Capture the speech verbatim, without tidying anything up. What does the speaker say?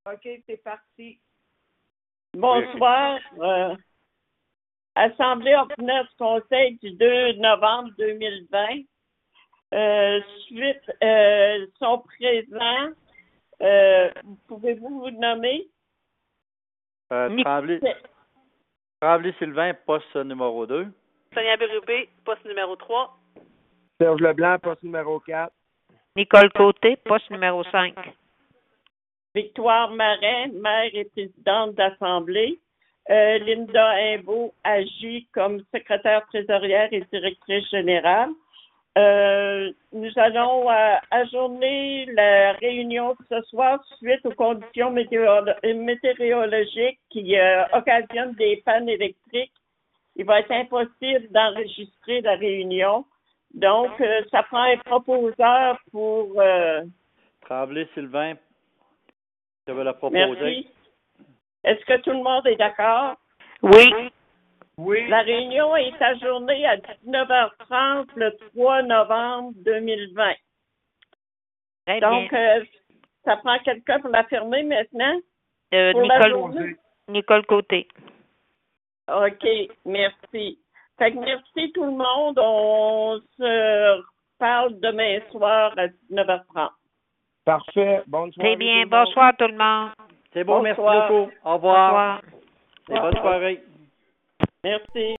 OK, c'est parti. Bonsoir. Euh, Assemblée ordinaire du Conseil du deux novembre deux mille vingt. Euh, suite, euh, sont présents. Euh, pouvez-vous vous nommer? Euh, Tremblay, Tremblay Sylvain, poste numéro deux. Sonia Bérubé, poste numéro trois. Serge Leblanc, poste numéro quatre. Nicole Côté, poste numéro cinq. Victoire Marin, maire et présidente d'Assemblée. Euh, Linda Imbeau agit comme secrétaire trésorière et directrice générale. Euh, nous allons euh, ajourner la réunion de ce soir suite aux conditions météorolo- météorologiques qui euh, occasionnent des pannes électriques. Il va être impossible d'enregistrer la réunion. Donc, euh, ça prend un proposeur pour... Euh, Tremblay Sylvain, je vais la proposer. Merci. Est-ce que tout le monde est d'accord? Oui. Oui. La réunion est ajournée à dix-neuf heures trente le trois novembre deux mille vingt. Très Donc, bien. euh, ça prend quelqu'un pour la fermer maintenant? Euh, Pour la Nicole, journée? Nicole Côté. OK, merci. Fait que merci tout le monde. On se parle demain soir à dix-neuf heures trente. Parfait. Bonne soirée. Très bien. tout le monde. Bonsoir tout le monde. C'est bon, merci Bonsoir. beaucoup. Au Au revoir. revoir. Et bonne soirée. Merci.